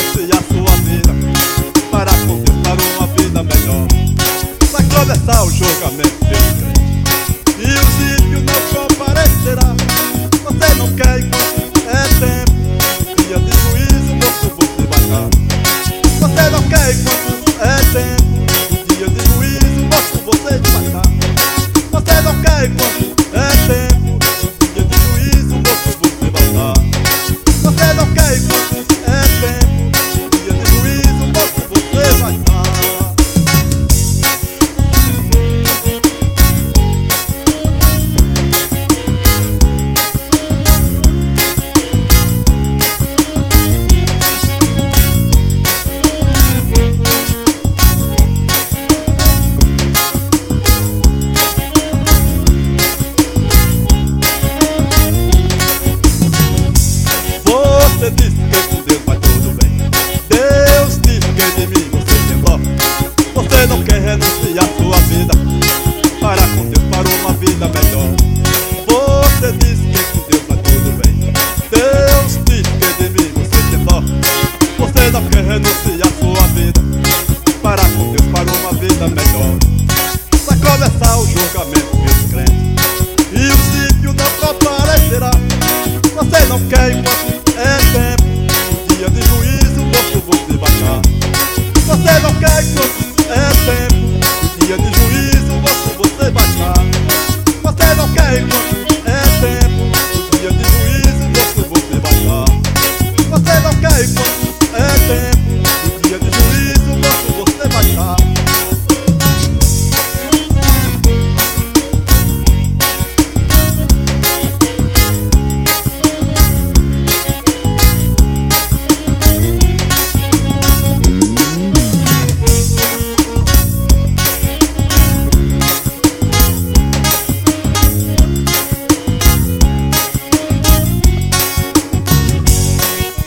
renunciar sua vida para conquistar uma vida melhor. Vai começar o julgamento desse crente e o ímpio não comparecerá. Você não quer enquanto é tempo, no dia de juízo moço você vai dar. Você não quer enquanto é tempo, no dia de juízo moço você vai dar. Você não quer enquanto é tempo, no dia de juízo moço você vai dar. Você não quer enquanto é tempo, no dia de juízo moço você vai dar. Você disse que com Deus vai tudo bem. Deus disse que de mim você tem dó. Você não quer renunciar sua vida para com Deus, para uma vida melhor. Você disse que com Deus vai tudo bem. Deus disse que de mim você tem dó. Você não quer renunciar sua vida para com Deus, para uma vida melhor. Vai começar o julgamento dos crentes e o ímpio não comparecerá. Você não quer enquanto